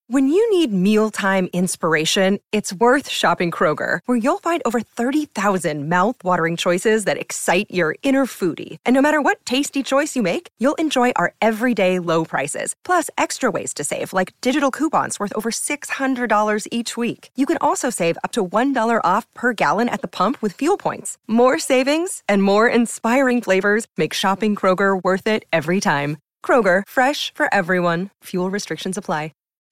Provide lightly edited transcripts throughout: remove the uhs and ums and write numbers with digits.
When you need mealtime inspiration, it's worth shopping Kroger, where you'll find over 30,000 mouth-watering choices that excite your inner foodie. And no matter what tasty choice you make, you'll enjoy our everyday low prices, plus extra ways to save, like digital coupons worth over $600 each week. You can also save up to $1 off per gallon at the pump with fuel points. More savings and more inspiring flavors make shopping Kroger worth it every time. Kroger, fresh for everyone. Fuel restrictions apply.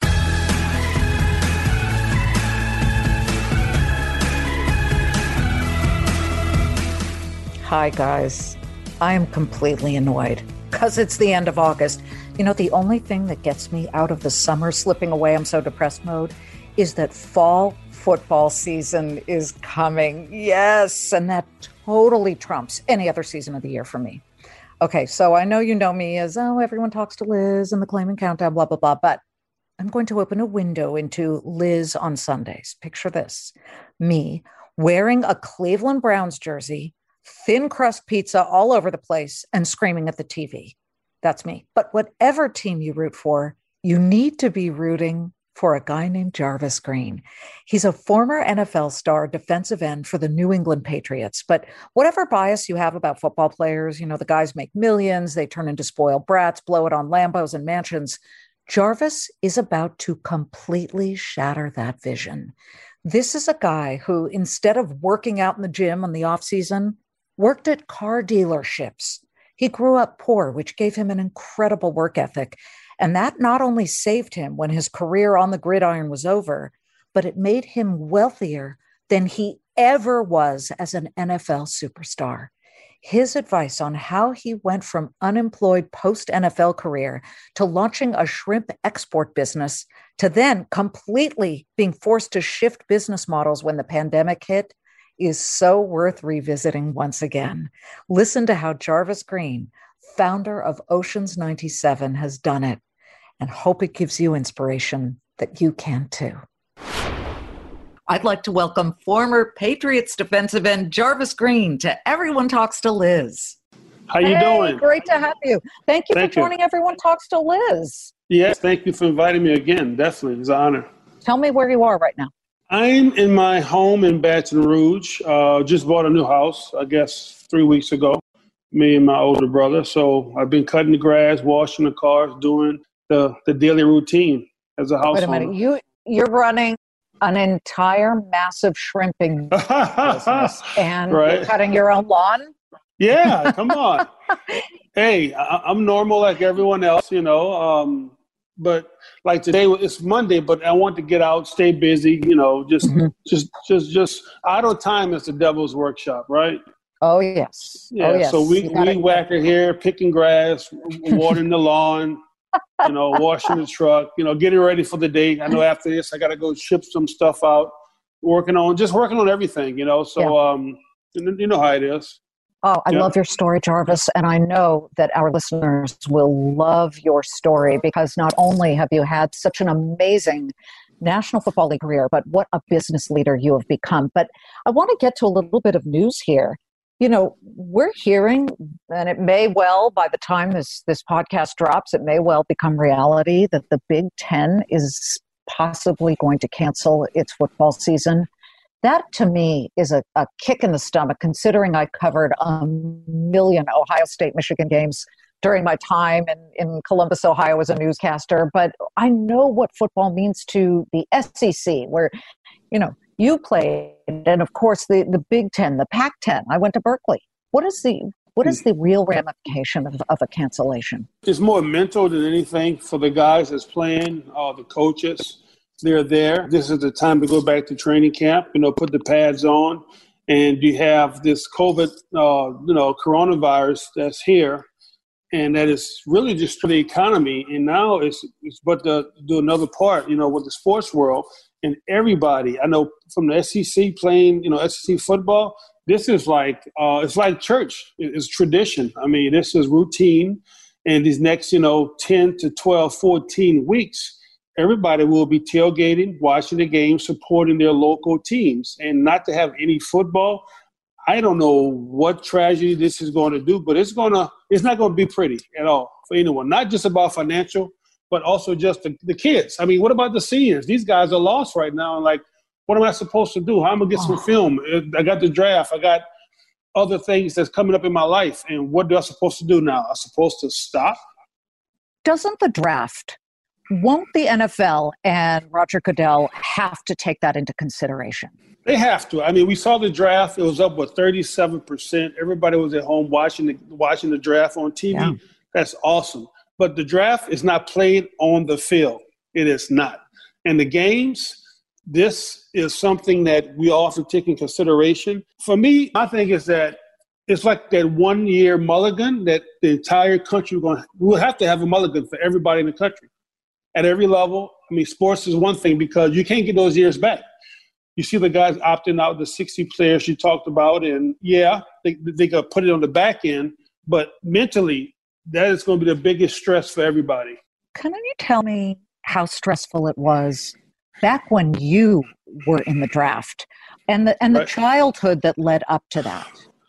Hi, guys. I am completely annoyed because it's the end of August. You know, the only thing that gets me out of the summer slipping away, I'm so depressed mode, is that fall football season is coming. Yes, and that totally trumps any other season of the year for me. Okay, so I know you know me as, everyone talks to Liz and the Claiming Countdown, blah, blah, blah, but I'm going to open a window into Liz on Sundays. Picture this, me wearing a Cleveland Browns jersey, thin crust pizza all over the place, and screaming at the TV. That's me. But whatever team you root for, you need to be rooting for a guy named Jarvis Green. He's a former NFL star defensive end for the New England Patriots. But whatever bias you have about football players, you know, the guys make millions, they turn into spoiled brats, blow it on Lambos and mansions. Jarvis is about to completely shatter that vision. This is a guy who, instead of working out in the gym on the off season, worked at car dealerships. He grew up poor, which gave him an incredible work ethic. And that not only saved him when his career on the gridiron was over, but it made him wealthier than he ever was as an NFL superstar. His advice on how he went from unemployed post-NFL career to launching a shrimp export business to then completely being forced to shift business models when the pandemic hit is so worth revisiting once again. Listen to how Jarvis Green, founder of Oceans 97, has done it, and hope it gives you inspiration that you can too. I'd like to welcome former Patriots defensive end Jarvis Green to Everyone Talks to Liz. How you doing? Great to have you. Thank you for joining Everyone Talks to Liz. Yes, thank you for inviting me again. Definitely, it's an honor. Tell me where you are right now. I'm in my home in Baton Rouge. Just bought a new house, I guess, 3 weeks ago, me and my older brother. So I've been cutting the grass, washing the cars, doing the daily routine as a house owner. Wait a minute. You're running an entire massive shrimping business and you're cutting your own lawn? Yeah, come on. Hey, I'm normal like everyone else, you know. But like today, it's Monday, but I want to get out, stay busy, you know, just idle time is the devil's workshop, right? Oh, yes. Yeah, oh, yes. So we whacker here, picking grass, watering the lawn, you know, washing the truck, you know, getting ready for the day. I know after this, I got to go ship some stuff out, working on everything, you know. So, you know how it is. Oh, I love your story, Jarvis. And I know that our listeners will love your story because not only have you had such an amazing National Football League career, but what a business leader you have become. But I want to get to a little bit of news here. You know, we're hearing, and it may well, by the time this podcast drops, it may well become reality that the Big Ten is possibly going to cancel its football season. That, to me, is a kick in the stomach, considering I covered a million Ohio State, Michigan games during my time in Columbus, Ohio as a newscaster. But I know what football means to the SEC, where, you know, you played, and of course the Big Ten, the Pac-10. I went to Berkeley. What is the real ramification of a cancellation? It's more mental than anything for the guys that's playing, the coaches. They're there. This is the time to go back to training camp, you know, put the pads on. And you have this COVID, coronavirus that's here. And that is really just for the economy. And now it's but to do another part, you know, with the sports world and everybody. I know from the SEC playing, you know, SEC football, this is like, it's like church. It's tradition. I mean, this is routine. And these next, 10 to 12, 14 weeks, everybody will be tailgating, watching the game, supporting their local teams. And not to have any football, I don't know what tragedy this is going to do, but it's not going to be pretty at all for anyone. Not just about financial, but also just the kids. I mean, what about the seniors? These guys are lost right now. And like, what am I supposed to do? How am I going to get some film? I got the draft. I got other things that's coming up in my life. And what am I supposed to do now? I'm supposed to stop? Doesn't the draft, won't the NFL and Roger Goodell have to take that into consideration? They have to. I mean, we saw the draft. It was up, 37%. Everybody was at home watching the draft on TV. Yeah. That's awesome. But the draft is not played on the field. It is not. And the games, this is something that we also take in consideration. For me, my thing is that it's like that 1 year mulligan that the entire country we'll have to have a mulligan for everybody in the country at every level. I mean, sports is one thing because you can't get those years back. You see the guys opting out, the 60 players you talked about, and yeah, they could put it on the back end, but mentally, that is going to be the biggest stress for everybody. Can you tell me how stressful it was back when you were in the draft and the childhood that led up to that?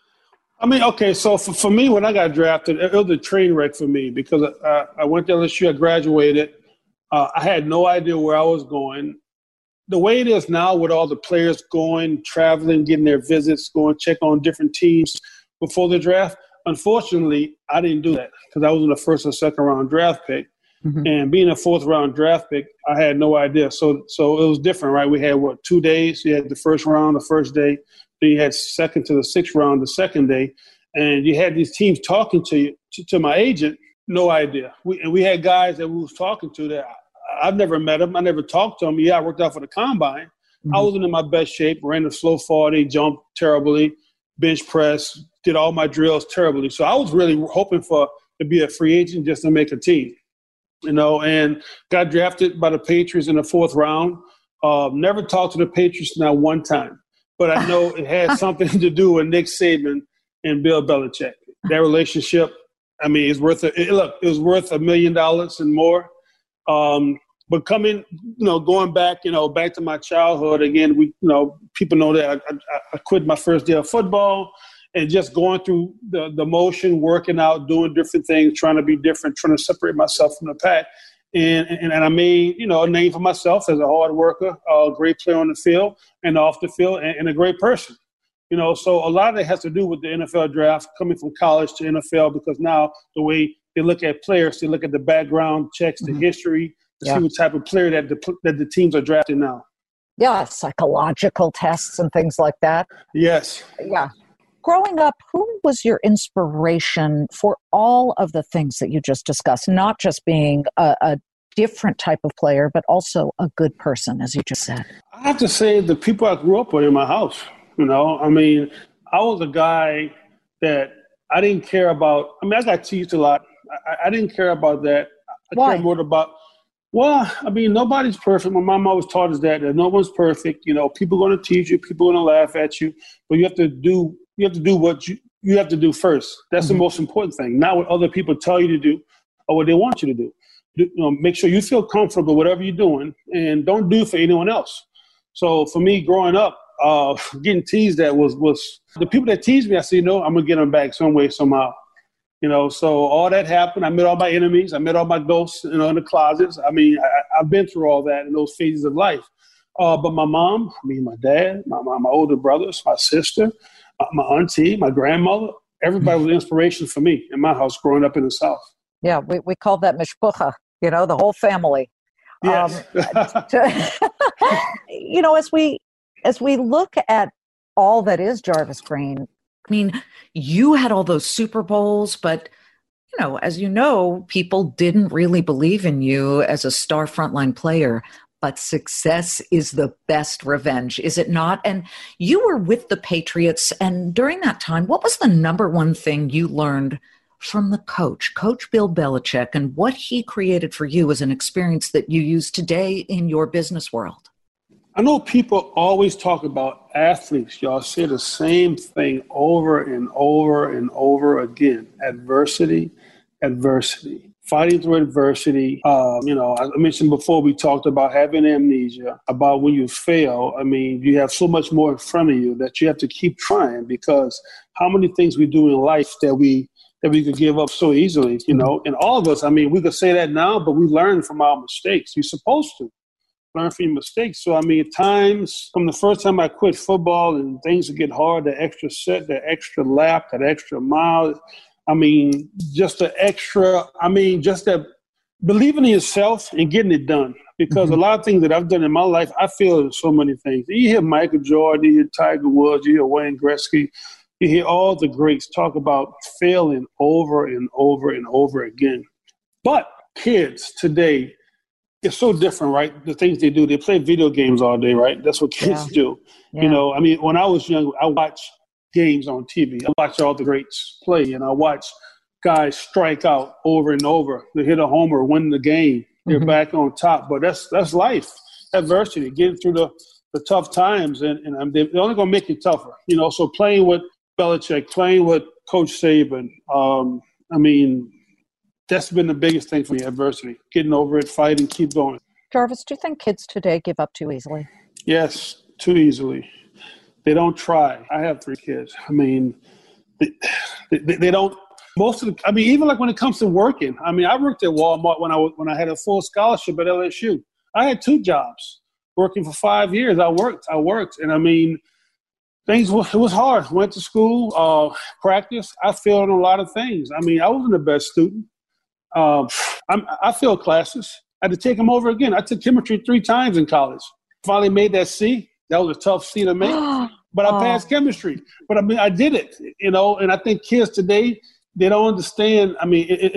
I mean, okay, so for me, when I got drafted, it was a train wreck for me because I went to LSU, I graduated. I had no idea where I was going. The way it is now with all the players going, traveling, getting their visits, going check on different teams before the draft, unfortunately, I didn't do that because I was in the first or second round draft pick. Mm-hmm. And being a fourth round draft pick, I had no idea. So it was different, right? We had, 2 days? You had the first round the first day. Then you had second to the sixth round the second day. And you had these teams talking to you, to my agent, no idea. We had guys that we was talking to that I've never met them. I never talked to them. Yeah, I worked out for the combine. Mm-hmm. I wasn't in my best shape, ran a slow 40, jumped terribly, bench press, did all my drills terribly. So I was really hoping to be a free agent just to make a team, and got drafted by the Patriots in the fourth round. Never talked to the Patriots not one time, but I know it had something to do with Nick Saban and Bill Belichick. That relationship, I mean, it was worth $1 million and more. But going back, back to my childhood again, people know that I quit my first day of football and just going through the motion, working out, doing different things, trying to be different, trying to separate myself from the pack. And I made, a name for myself as a hard worker, a great player on the field and off the field and a great person. So a lot of it has to do with the NFL draft coming from college to NFL because now the way they look at players, they look at the background checks, the history, to see what type of player that the teams are drafting now. Yeah, psychological tests and things like that. Yes. Yeah. Growing up, who was your inspiration for all of the things that you just discussed? Not just being a different type of player, but also a good person, as you just said. I have to say the people I grew up with in my house. I mean, I was a guy that I didn't care about. I mean, I got teased a lot. I didn't care about that. Why? Care more about, nobody's perfect. My mom always taught us that no one's perfect. People are going to tease you. People are going to laugh at you. But you have to do what you have to do first. That's the most important thing. Not what other people tell you to do or what they want you to do. Make sure you feel comfortable whatever you're doing and don't do it for anyone else. So for me, growing up, getting teased at was the people that teased me. I said, I'm going to get them back some way, somehow. So all that happened. I met all my enemies. I met all my ghosts, in the closets. I mean, I've been through all that in those phases of life. But my mom, my dad, my older brothers, my sister, my auntie, my grandmother, everybody was an inspiration for me in my house growing up in the South. Yeah, we call that mishpucha, the whole family. Yes. As we look at all that is Jarvis Green, I mean, you had all those Super Bowls, but, as you know, people didn't really believe in you as a star frontline player. But success is the best revenge, is it not? And you were with the Patriots, and during that time, what was the number one thing you learned from the Coach Bill Belichick, and what he created for you as an experience that you use today in your business world? I know people always talk about athletes. Y'all say the same thing over and over and over again. Adversity. Fighting through adversity. I mentioned before we talked about having amnesia, about when you fail. I mean, you have so much more in front of you that you have to keep trying because how many things we do in life that we that we could give up so easily, you know. And all of us, I mean, we could say that now, but we learn from our mistakes. You're supposed to learn from your mistakes. So, I mean, at times, from the first time I quit football and things would get hard, the extra set, the extra lap, that extra mile, I mean, just the extra, I mean, just that believing in yourself and getting it done. Because a lot of things that I've done in my life, I feel in so many things. You hear Michael Jordan, you hear Tiger Woods, you hear Wayne Gretzky, you hear all the greats talk about failing over and over and over again. But kids today, it's so different, right? The things they do, they play video games all day, right? That's what kids do. Yeah. You know, I mean, when I was young, I watched games on TV. I watched all the greats play, and I watched guys strike out over and over. They hit a homer, win the game. They're back on top. But that's life, adversity, getting through the tough times, and they're only going to make you tougher. You know, so playing with Belichick, playing with Coach Saban, I mean, that's been the biggest thing for me, adversity, getting over it, fighting, keep going. Jarvis, do you think kids today give up too easily? Yes, too easily. They don't try. I have 3 kids. I mean, they don't. Most of the, I mean, even like when it comes to working, I mean, I worked at Walmart when I had a full scholarship at LSU. I had 2 jobs working for 5 years. I worked. And I mean, it was hard. Went to school, practice. I failed on a lot of things. I mean, I wasn't the best student. I failed classes. I had to take them over again. I took chemistry 3 times in college. Finally made that C. That was a tough C to make, but I passed chemistry. But I mean, I did it, you know. And I think kids today, they don't understand. I mean, it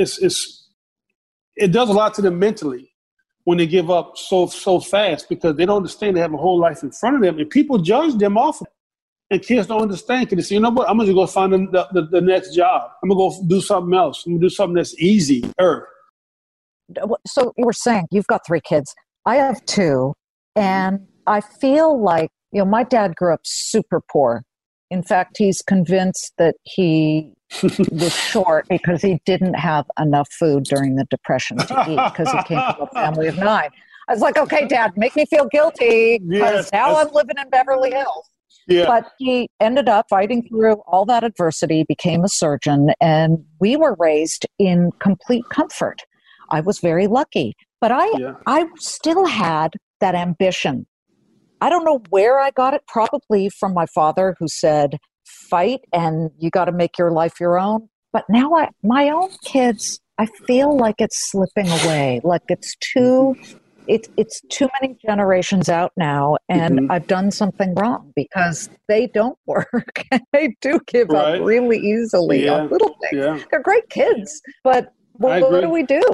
does a lot to them mentally when they give up so fast, because they don't understand they have a whole life in front of them, and people judge them off of it. And kids don't understand, because they say, you know what, I'm going to go find the next job. I'm going to go do something else. I'm going to do something that's easier. So you were saying you've got 3 kids. I have 2, and I feel like, you know, my dad grew up super poor. In fact, he's convinced that he was short because he didn't have enough food during the Depression to eat, because he came from a family of 9. I was like, okay, Dad, make me feel guilty, because now I'm living in Beverly Hills. Yeah. But he ended up fighting through all that adversity, became a surgeon, and we were raised in complete comfort. I was very lucky, but I still had that ambition. I don't know where I got it, probably from my father, who said, fight and you got to make your life your own. But now my own kids, I feel like it's slipping away, like it's too many generations out now, and I've done something wrong, because they don't work. They do give up really easily on little things. Yeah. They're great kids, but what do we do?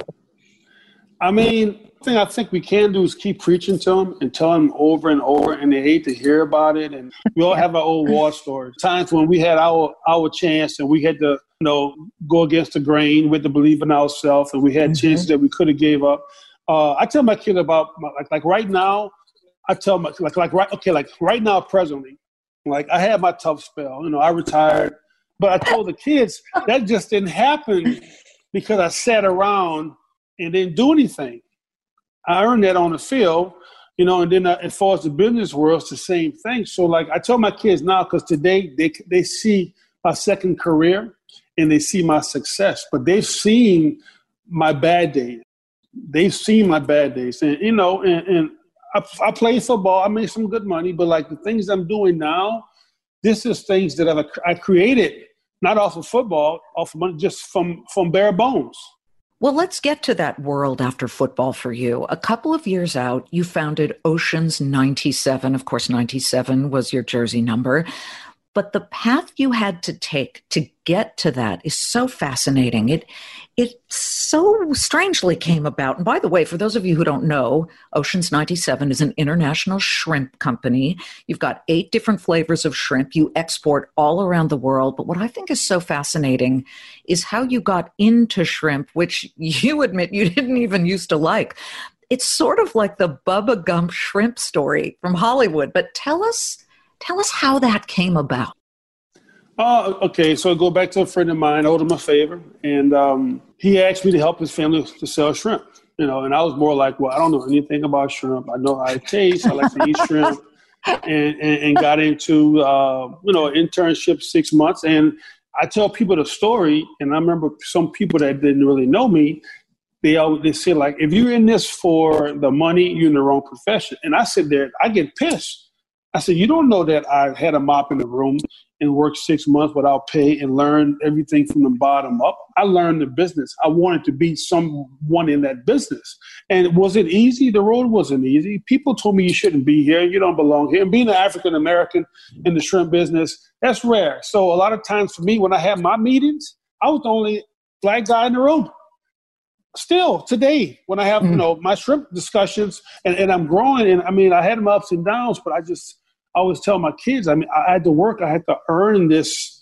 I mean, the thing I think we can do is keep preaching to them and tell them over and over, and they hate to hear about it. And we all have our old war stories. Times when we had our chance and we had to, you know, go against the grain, we had to believe in ourselves, and we had chances that we could have gave up. I tell my kid about like right now. I tell my right now, presently, like I had my tough spell. You know, I retired, but I told the kids that just didn't happen because I sat around and didn't do anything. I earned that on the field, you know, and then as far as the business world, it's the same thing. So like I tell my kids now, because today they see my second career and they see my success, but they've seen my bad days. They've seen my bad days, and you know, and I play football. I made some good money, but like the things I'm doing now, this is things that I created, not off of football, off of money, just from bare bones. Well, let's get to that world after football for you. A couple of years out, you founded Oceans 97. Of course, 97 was your jersey number. But the path you had to take to get to that is so fascinating. It so strangely came about. And by the way, for those of you who don't know, Oceans 97 is an international shrimp company. You've got 8 different flavors of shrimp. You export all around the world. But what I think is so fascinating is how you got into shrimp, which you admit you didn't even used to like. It's sort of like the Bubba Gump shrimp story from Hollywood. But tell us how that came about. Okay, so I go back to a friend of mine, owed him a favor, and he asked me to help his family to sell shrimp. You know, and I was more like, well, I don't know anything about shrimp. I know how it tastes. I like to eat shrimp, and got into an internship 6 months, and I tell people the story, and I remember some people that didn't really know me, they say, like, if you're in this for the money, you're in the wrong profession. And I sit there, I get pissed. I said, you don't know that I had a mop in the room and worked 6 months without pay and learned everything from the bottom up. I learned the business. I wanted to be someone in that business. And was it easy? The road wasn't easy. People told me you shouldn't be here. You don't belong here. And being an African-American in the shrimp business, that's rare. So a lot of times for me, when I had my meetings, I was the only black guy in the room. Still today, when I have, my shrimp discussions and I'm growing, and I mean, I had my ups and downs, but I always tell my kids, I mean, I had to work. I had to earn this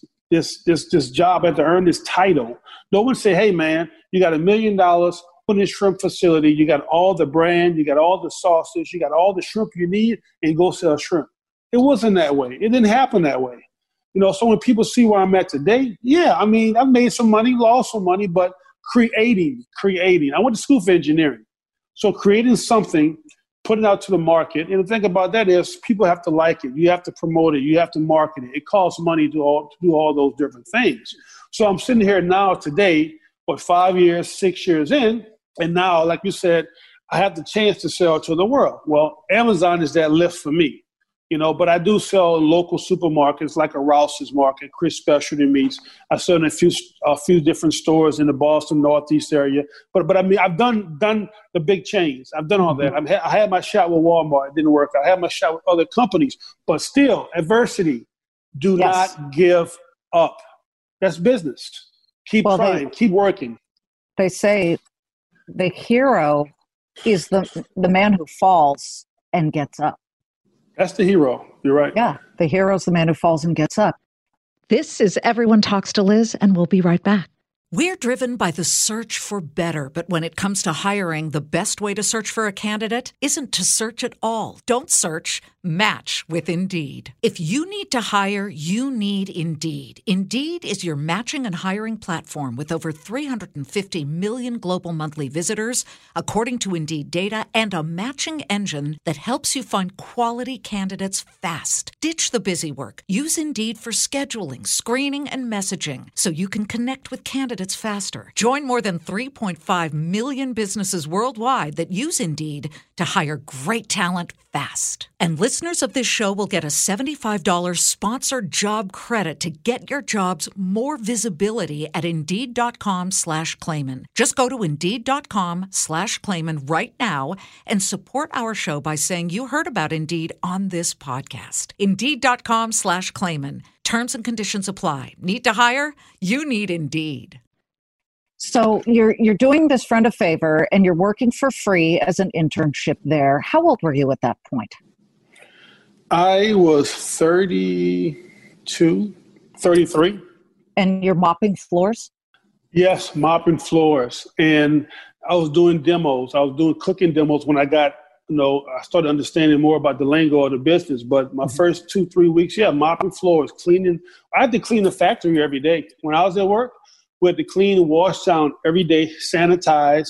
job. I had to earn this title. No one say, hey, man, you got $1 million, put in a shrimp facility. You got all the brand. You got all the sauces. You got all the shrimp you need, and go sell shrimp. It wasn't that way. It didn't happen that way. So when people see where I'm at today, yeah, I mean, I've made some money, lost some money, but creating. I went to school for engineering. So creating something, put it out to the market. And the thing about that is people have to like it. You have to promote it. You have to market it. It costs money to do all those different things. So I'm sitting here now today, 5 years, 6 years in, and now, like you said, I have the chance to sell to the world. Well, Amazon is that lift for me, but I do sell in local supermarkets like a Rouse's Market, Chris Specialty Meats. I sell in a few different stores in the Boston Northeast area. But I mean, I've done the big chains. I've done all that. I had my shot with Walmart. It didn't work. I had my shot with other companies. But still, adversity. Do not give up. That's business. Keep trying. Keep working. They say the hero is the man who falls and gets up. That's the hero. You're right. Yeah, the hero is the man who falls and gets up. This is Everyone Talks to Liz, and we'll be right back. We're driven by the search for better, but when it comes to hiring, the best way to search for a candidate isn't to search at all. Don't search, match with Indeed. If you need to hire, you need Indeed. Indeed is your matching and hiring platform with over 350 million global monthly visitors, according to Indeed data, and a matching engine that helps you find quality candidates fast. Ditch the busy work. Use Indeed for scheduling, screening, and messaging so you can connect with candidates faster. Join more than 3.5 million businesses worldwide that use Indeed to hire great talent fast. And listeners of this show will get a $75 sponsored job credit to get your jobs more visibility at Indeed.com/Clayman. Just go to Indeed.com/Clayman right now and support our show by saying you heard about Indeed on this podcast. Indeed.com/Clayman. Terms and conditions apply. Need to hire? You need Indeed. So you're doing this friend a favor and you're working for free as an internship there. How old were you at that point? I was 32, 33. And you're mopping floors? Yes, mopping floors. And I was doing demos. I was doing cooking demos when I got, I started understanding more about the lingo of the business. But my first 2-3 weeks, mopping floors, cleaning. I had to clean the factory every day. When I was at work, we had to clean and wash down every day, sanitize.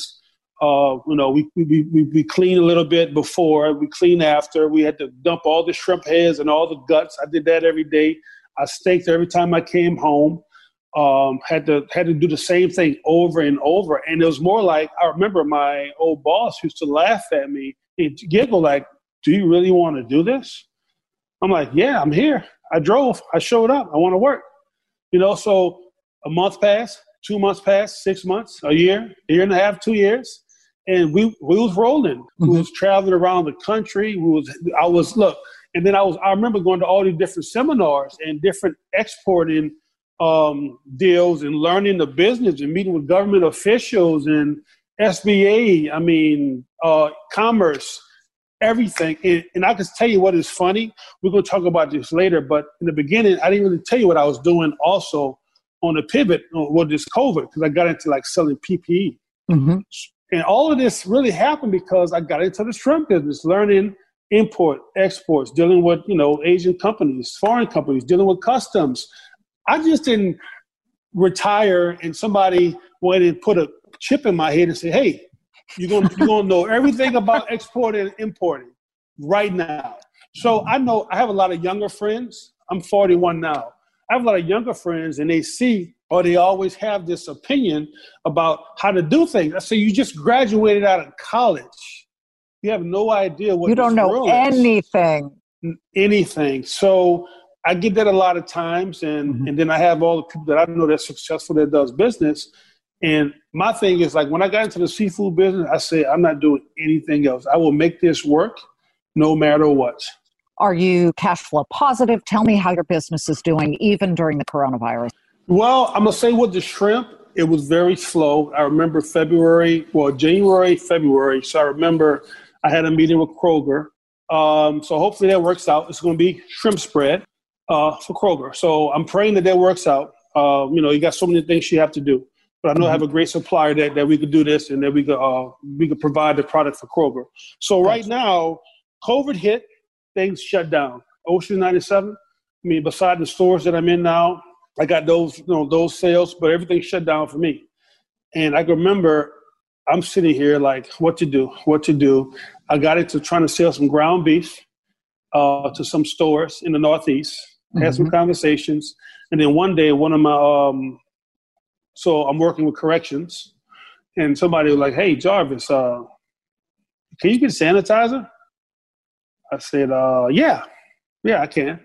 We clean a little bit before, we clean after. We had to dump all the shrimp heads and all the guts. I did that every day. I staked every time I came home. Had to do the same thing over and over. And it was more like, I remember my old boss used to laugh at me and giggle like, do you really want to do this? I'm like, yeah, I'm here. I drove. I showed up. I want to work. So a month passed, 2 months passed, 6 months, a year and a half, 2 years. And we was rolling. We was traveling around the country. I remember going to all these different seminars and different exporting deals and learning the business and meeting with government officials and SBA, commerce, everything. And I can tell you what is funny. We're going to talk about this later, but in the beginning, I didn't really tell you what I was doing also on the pivot with this COVID, because I got into selling PPE. Mm-hmm. And all of this really happened because I got into the shrimp business, learning import, exports, dealing with, Asian companies, foreign companies, dealing with customs. I just didn't retire and somebody went and put a chip in my head and say, hey, you're gonna know everything about exporting and importing right now. So I have a lot of younger friends. I'm 41 now. I have a lot of younger friends, and they see, or they always have this opinion about how to do things. I say, you just graduated out of college. You have no idea what you don't know anything. Anything. So I get that a lot of times, and then I have all the people that I know that's successful that does business. And my thing is, like, when I got into the seafood business, I said, I'm not doing anything else. I will make this work no matter what. Are you cash flow positive? Tell me how your business is doing, even during the coronavirus. Well, I'm going to say with the shrimp, it was very slow. I remember January, February. So I remember I had a meeting with Kroger. So hopefully that works out. It's going to be shrimp spread for Kroger. So I'm praying that works out. You got so many things you have to do. But I know I have a great supplier that we could do this and that we could provide the product for Kroger. So right now, COVID hit. Things shut down. Ocean 97, beside the stores that I'm in now, I got those sales, but everything shut down for me. And I can remember I'm sitting here like, what to do. I got into trying to sell some ground beef to some stores in the Northeast, had some conversations. And then one day, one of my, so I'm working with corrections, and somebody was like, hey, Jarvis, can you get sanitizer? I said, yeah, I can.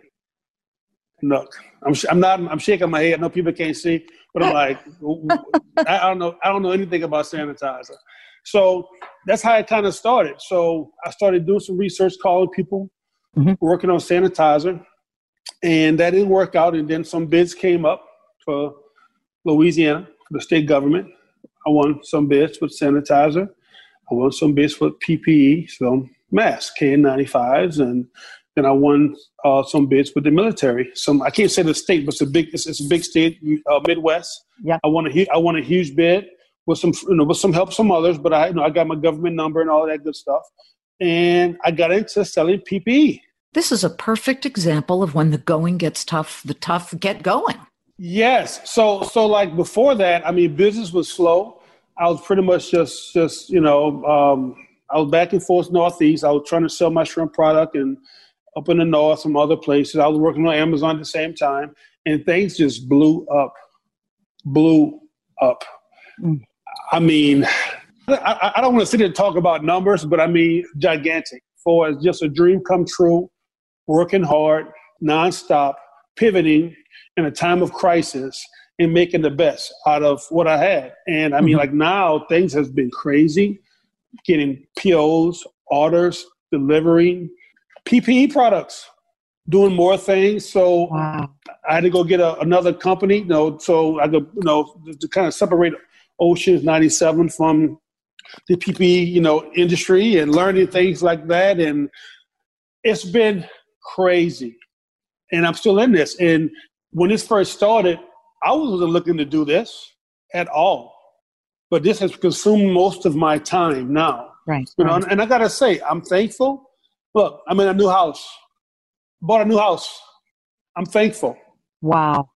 Look, I'm shaking my head. I know people can't see, but I'm like, I don't know anything about sanitizer. So that's how it kind of started. So I started doing some research, calling people, working on sanitizer, and that didn't work out. And then some bids came up for Louisiana, for the state government. I won some bids with sanitizer. I won some bids with PPE, so masks, KN95s, and then I won some bids with the military. I can't say the state, but it's a big state, Midwest. Yeah. I won a huge bid with some help from others, but I got my government number and all that good stuff, and I got into selling PPE. This is a perfect example of when the going gets tough, the tough get going. Yes. So like before that, business was slow. I was pretty much just I was back and forth Northeast. I was trying to sell my shrimp product and up in the North, some other places. I was working on Amazon at the same time, and things just blew up. I don't want to sit here and talk about numbers, but gigantic. For just a dream come true, working hard, nonstop, pivoting in a time of crisis and making the best out of what I had. And like now things has been crazy, getting POs, orders, delivering PPE products, doing more things. So wow. I had to go get another company, so I could, to kind of separate Oceans 97 from the PPE, industry and learning things like that. And it's been crazy. And I'm still in this. And when this first started, I wasn't looking to do this at all. But this has consumed most of my time now. Right. And I got to say, I'm thankful. Look, I'm in a new house. Bought a new house. I'm thankful. Wow.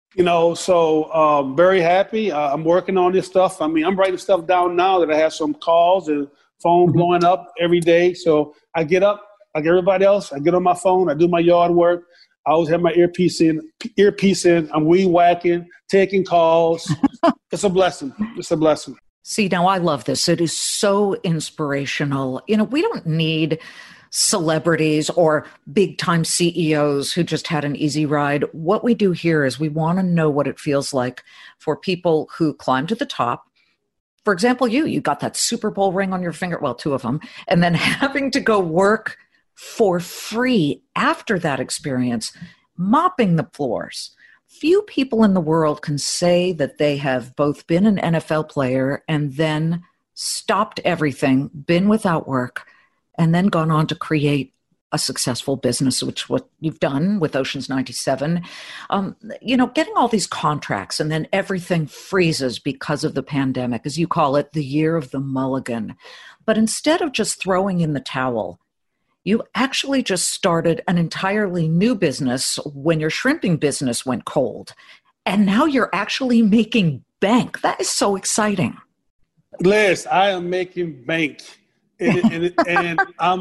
So very happy. I'm working on this stuff. I'm writing stuff down now that I have some calls and phone blowing up every day. So I get up like everybody else. I get on my phone. I do my yard work. I always have my earpiece in. I'm weed whacking, taking calls. It's a blessing. See, now I love this. It is so inspirational. We don't need celebrities or big-time CEOs who just had an easy ride. What we do here is we want to know what it feels like for people who climb to the top. For example, you got that Super Bowl ring on your finger, well, 2 of them, and then having to go work for free after that experience, mopping the floors. Few people in the world can say that they have both been an NFL player and then stopped everything, been without work, and then gone on to create a successful business, which what you've done with Oceans 97. Getting all these contracts and then everything freezes because of the pandemic, as you call it, the year of the mulligan. But instead of just throwing in the towel, you actually just started an entirely new business when your shrimping business went cold. And now you're actually making bank. That is so exciting. Liz, I am making bank. And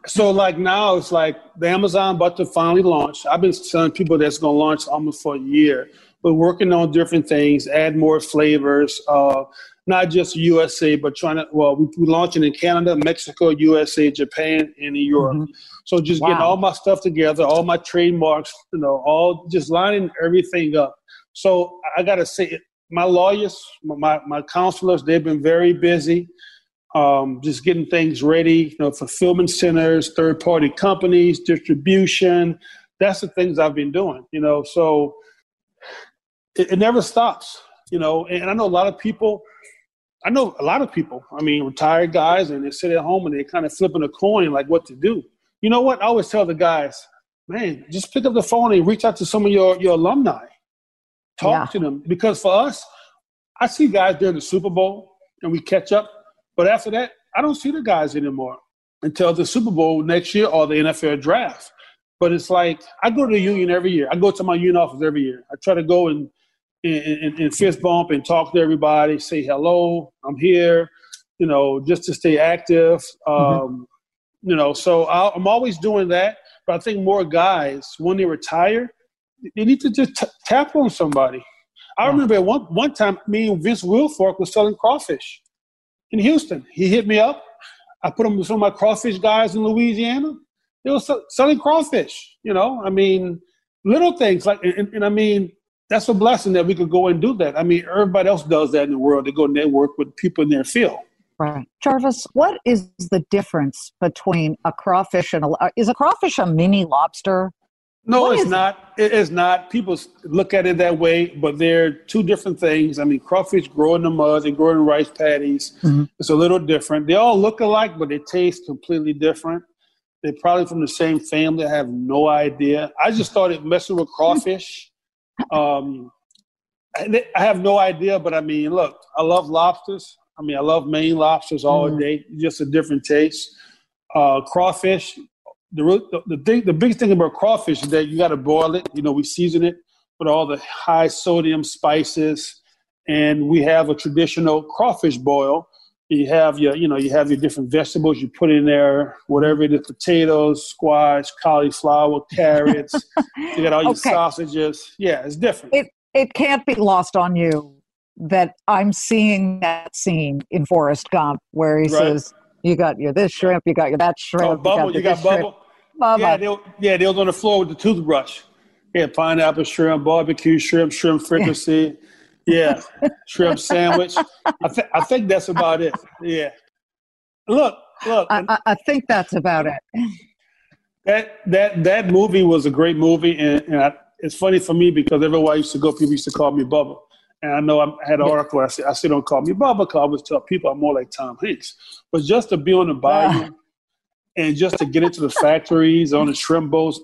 So like now it's like the Amazon about to finally launch. I've been telling people that's going to launch almost for a year. We're working on different things, add more flavors, not just USA, but we're launching in Canada, Mexico, USA, Japan, and in Europe. Mm-hmm. So just getting all my stuff together, all my trademarks, all just lining everything up. So I got to say, my lawyers, my counselors, they've been very busy. Just getting things ready, fulfillment centers, third-party companies, distribution. That's the things I've been doing, so it never stops, and I know a lot of people, retired guys, and they sit at home and they're kind of flipping a coin like what to do. You know what? I always tell the guys, man, just pick up the phone and reach out to some of your alumni. Talk to them, because for us, I see guys during the Super Bowl and we catch up. But after that, I don't see the guys anymore until the Super Bowl next year or the NFL draft. But it's like I go to the union every year. I go to my union office every year. I try to go and fist bump and talk to everybody, say hello, I'm here, just to stay active. So I'm always doing that. But I think more guys, when they retire, they need to just tap on somebody. I remember at one time, me and Vince Wilfork was selling crawfish in Houston. He hit me up. I put him with some of my crawfish guys in Louisiana. They were selling crawfish, little things like, and that's a blessing that we could go and do that. Everybody else does that in the world. They go network with people in their field. Right. Jarvis, what is the difference between a crawfish and is a crawfish a mini lobster? No, it's not. It is not. People look at it that way, but they're two different things. Crawfish grow in the mud. They grow in rice paddies. Mm-hmm. It's a little different. They all look alike, but they taste completely different. They're probably from the same family. I have no idea. I just started messing with crawfish. I have no idea, but look, I love lobsters. I love Maine lobsters all day. Just a different taste. Crawfish. The big thing about crawfish is that you got to boil it. We season it with all the high sodium spices, and we have a traditional crawfish boil. You have your different vegetables you put in there, whatever it is, potatoes, squash, cauliflower, carrots. You got all your sausages. Yeah, it's different. It can't be lost on you that I'm seeing that scene in Forrest Gump where he says, you got your this shrimp, you got your that shrimp. Oh, you got Bubba. Bubba. Yeah, they was on the floor with the toothbrush. Yeah, pineapple shrimp, barbecue shrimp, shrimp fricassee. Yeah, shrimp sandwich. I think that's about it. Yeah. Look. I think that's about it. That movie was a great movie, and it's funny for me because everywhere I used to go, people used to call me Bubba. And I know I had an article where I said, don't call me Bubba, because I always tell people I'm more like Tom Hanks. But just to be on the bayou and just to get into the factories, on the shrimp boats,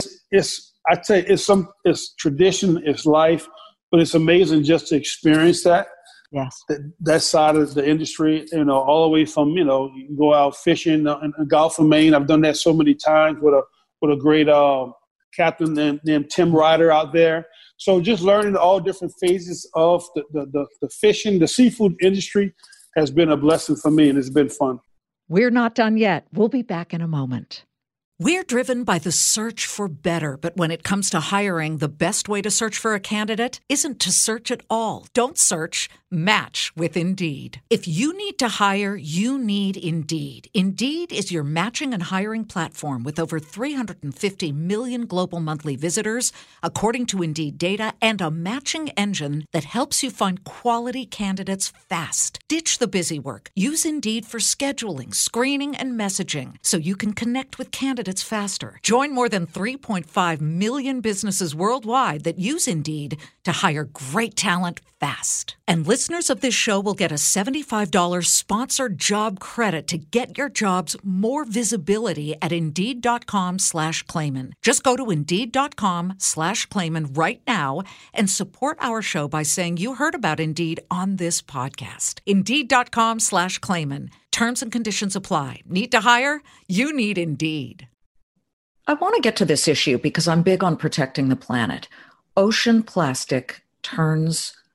it's tradition, it's life, but it's amazing just to experience that. Yes. That side of the industry, all the way from, you can go out fishing in the Gulf of Maine. I've done that so many times with a great captain named Tim Ryder out there. So just learning all different phases of the fishing, the seafood industry has been a blessing for me, and it's been fun. We're not done yet. We'll be back in a moment. We're driven by the search for better, but when it comes to hiring, the best way to search for a candidate isn't to search at all. Don't search, match with Indeed. If you need to hire, you need Indeed. Indeed is your matching and hiring platform with over 350 million global monthly visitors, according to Indeed data, and a matching engine that helps you find quality candidates fast. Ditch the busy work. Use Indeed for scheduling, screening, and messaging so you can connect with candidates faster. Join more than 3.5 million businesses worldwide that use Indeed to hire great talent fast. And listeners of this show will get a $75 sponsored job credit to get your jobs more visibility at Indeed.com/Clayman. Just go to Indeed.com/Clayman right now and support our show by saying you heard about Indeed on this podcast. Indeed.com/Clayman. Terms and conditions apply. Need to hire? You need Indeed. I want to get to this issue because I'm big on protecting the planet. Ocean plastic turns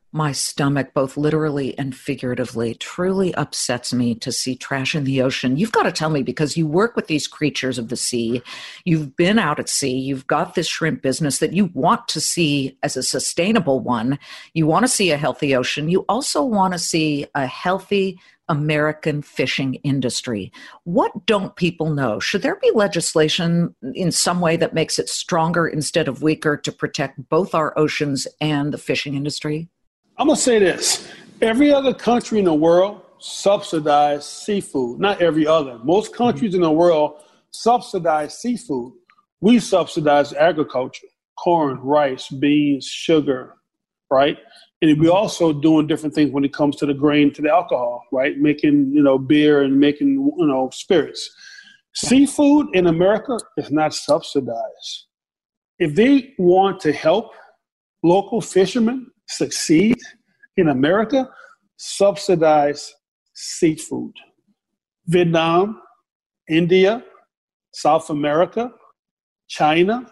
My stomach, both literally and figuratively, truly upsets me to see trash in the ocean. You've got to tell me, because you work with these creatures of the sea. You've been out at sea. You've got this shrimp business that you want to see as a sustainable one. You want to see a healthy ocean. You also want to see a healthy American fishing industry. What don't people know? Should there be legislation in some way that makes it stronger instead of weaker to protect both our oceans and the fishing industry? I'm going to say this. Every other country in the world subsidizes seafood. Not every other. Most countries in the world subsidize seafood. We subsidize agriculture, corn, rice, beans, sugar, right? And we're also doing different things when it comes to the grain, to the alcohol, right? Making, beer and making, spirits. Seafood in America is not subsidized. If they want to help local fishermen succeed in America, subsidize seafood. Vietnam, India, South America, China,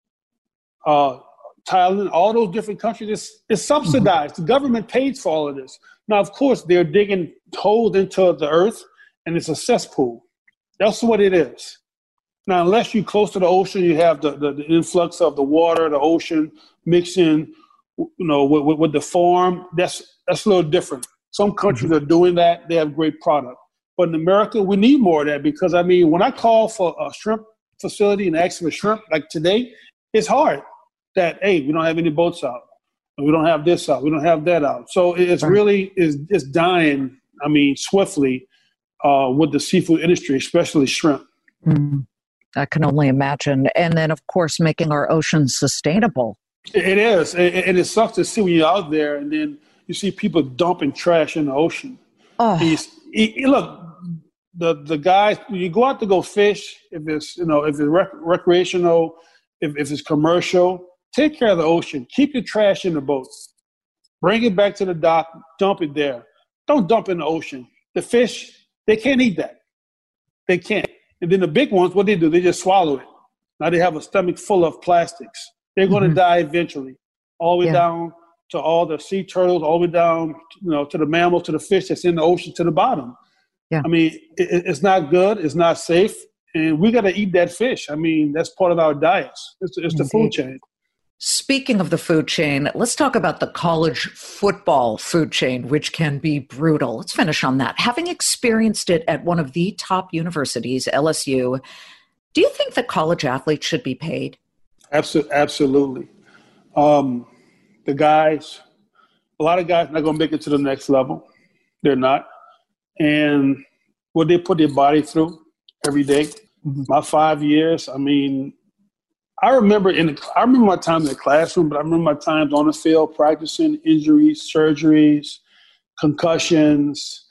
Thailand, all those different countries, it's subsidized. The government pays for all of this. Now, of course, they're digging holes into the earth, and it's a cesspool. That's what it is. Now, unless you're close to the ocean, you have the influx of the water, the ocean mixing, with the farm. That's a little different. Some countries are doing that. They have great product. But in America, we need more of that because, when I call for a shrimp facility and ask for shrimp, like today, it's hard that, hey, we don't have any boats out. We don't have this out. We don't have that out. So it's really it's dying, swiftly with the seafood industry, especially shrimp. Mm-hmm. I can only imagine. And then, of course, making our oceans sustainable. It is. And it sucks to see when you're out there and then you see people dumping trash in the ocean. Oh. Look, the guys, you go out to go fish, if it's, if it's recreational, if it's commercial, take care of the ocean. Keep your trash in the boats. Bring it back to the dock. Dump it there. Don't dump in the ocean. The fish, they can't eat that. They can't. And then the big ones, what they do, they just swallow it. Now they have a stomach full of plastics. They're going to die eventually, all the way down to all the sea turtles, all the way down, to the mammals, to the fish that's in the ocean, to the bottom. Yeah. It's not good. It's not safe. And we got to eat that fish. That's part of our diets. It's the food chain. Speaking of the food chain, let's talk about the college football food chain, which can be brutal. Let's finish on that. Having experienced it at one of the top universities, LSU, do you think that college athletes should be paid? Absolutely. A lot of guys are not going to make it to the next level. They're not. And what they put their body through every day, my 5 years, I remember my time in the classroom, but I remember my times on the field practicing, injuries, surgeries, concussions.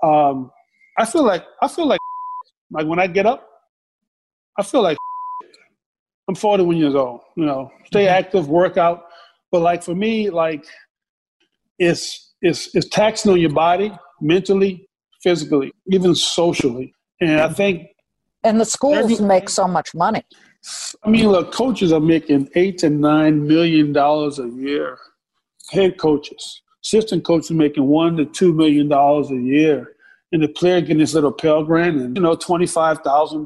I feel like when I get up, I feel like I'm 41 years old, stay active, work out. But for me, it's taxing on your body mentally, physically, even socially. And I think. And the schools make so much money. Look, coaches are making $8 to $9 million a year. Head coaches, assistant coaches are making $1 to $2 million a year. And the player getting this little Pell Grant and, $25,000,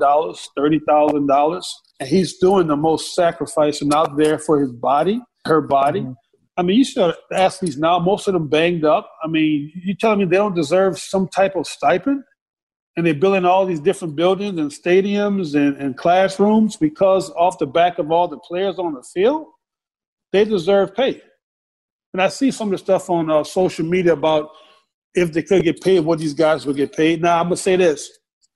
$30,000. And he's doing the most sacrificing out there for his body, her body. Mm-hmm. You see athletes now, most of them banged up. You telling me they don't deserve some type of stipend? And they're building all these different buildings and stadiums and classrooms because off the back of all the players on the field, they deserve pay. And I see some of the stuff on social media about if they could get paid, what these guys would get paid. Now, I'm going to say this.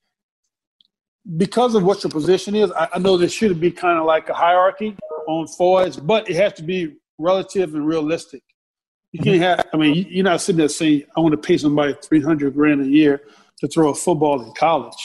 Because of what your position is, I know there should be kind of like a hierarchy on forwards, but it has to be relative and realistic. You can't have, you're not sitting there saying, I want to pay somebody $300,000 a year to throw a football in college.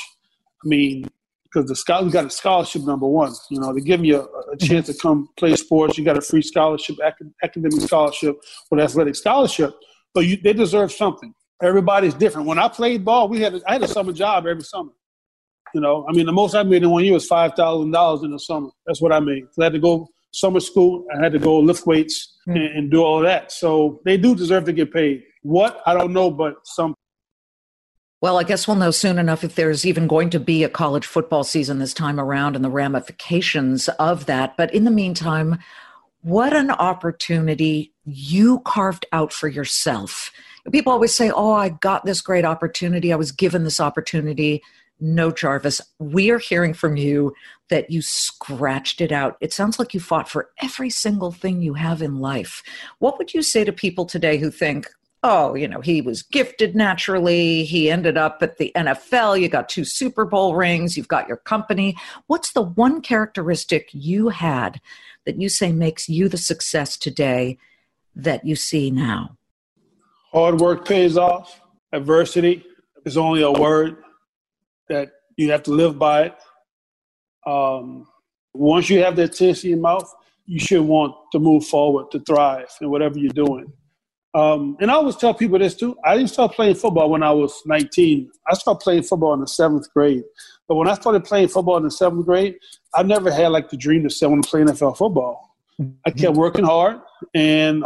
Because we got a scholarship, number one. They give you a chance to come play sports. You got a free scholarship, academic scholarship, or athletic scholarship. But they deserve something. Everybody's different. When I played ball, I had a summer job every summer. The most I made in 1 year was $5,000 in the summer. That's what I made. So I had to go summer school. I had to go lift weights. and do all that. So they do deserve to get paid. What? I don't know, but some. Well, I guess we'll know soon enough if there's even going to be a college football season this time around and the ramifications of that. But in the meantime, what an opportunity you carved out for yourself. People always say, oh, I got this great opportunity. I was given this opportunity. No, Jarvis, we are hearing from you that you scratched it out. It sounds like you fought for every single thing you have in life. What would you say to people today who think, oh, he was gifted naturally. He ended up at the NFL. You got 2 Super Bowl rings. You've got your company. What's the one characteristic you had that you say makes you the success today that you see now? Hard work pays off. Adversity is only a word that you have to live by it. Once you have that taste in your mouth, you should want to move forward, to thrive in whatever you're doing. And I always tell people this too. I didn't start playing football when I was 19. I started playing football in the 7th grade. But when I started playing football in the 7th grade, I never had the dream to say I want to play NFL football. I kept working hard and,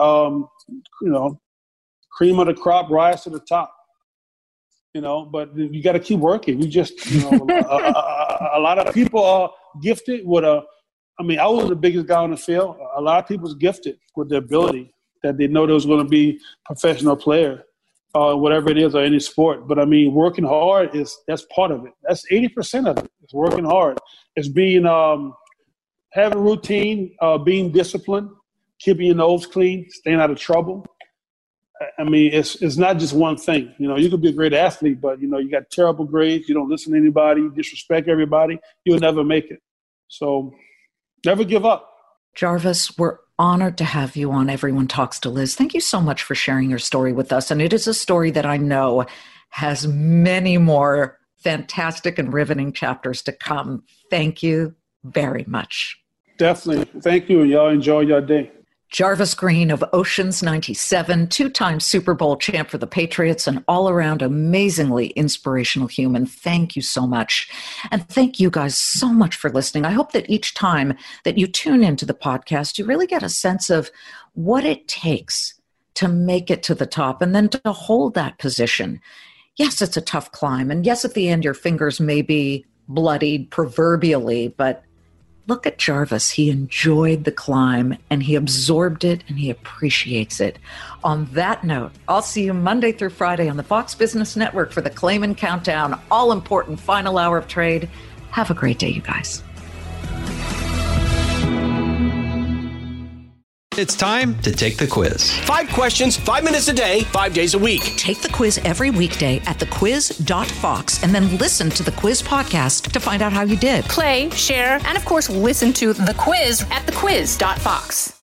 cream of the crop, rise to the top. But you got to keep working. You just, a lot of people are gifted with I was the biggest guy on the field. A lot of people's gifted with the ability that they know there was going to be a professional player, whatever it is, or any sport. But working hard that's part of it. That's 80% of it. It's working hard. It's being, having a routine, being disciplined, keeping your nose clean, staying out of trouble. It's not just one thing. You could be a great athlete, but, you got terrible grades. You don't listen to anybody, you disrespect everybody. You'll never make it. So never give up. Jarvis, we're honored to have you on Everyone Talks to Liz. Thank you so much for sharing your story with us. And it is a story that I know has many more fantastic and riveting chapters to come. Thank you very much. Definitely. Thank you. Y'all enjoy your day. Jarvis Green of Oceans 97, 2-time Super Bowl champ for the Patriots, an all-around amazingly inspirational human. Thank you so much. And thank you guys so much for listening. I hope that each time that you tune into the podcast, you really get a sense of what it takes to make it to the top and then to hold that position. Yes, it's a tough climb. And yes, at the end, your fingers may be bloodied proverbially, but look at Jarvis. He enjoyed the climb and he absorbed it and he appreciates it. On that note, I'll see you Monday through Friday on the Fox Business Network for the Clayman Countdown, all-important final hour of trade. Have a great day, you guys. It's time to take the quiz. 5 questions, 5 minutes a day, 5 days a week. Take the quiz every weekday at thequiz.fox and then listen to the quiz podcast to find out how you did. Play, share, and of course, listen to The Quiz at thequiz.fox.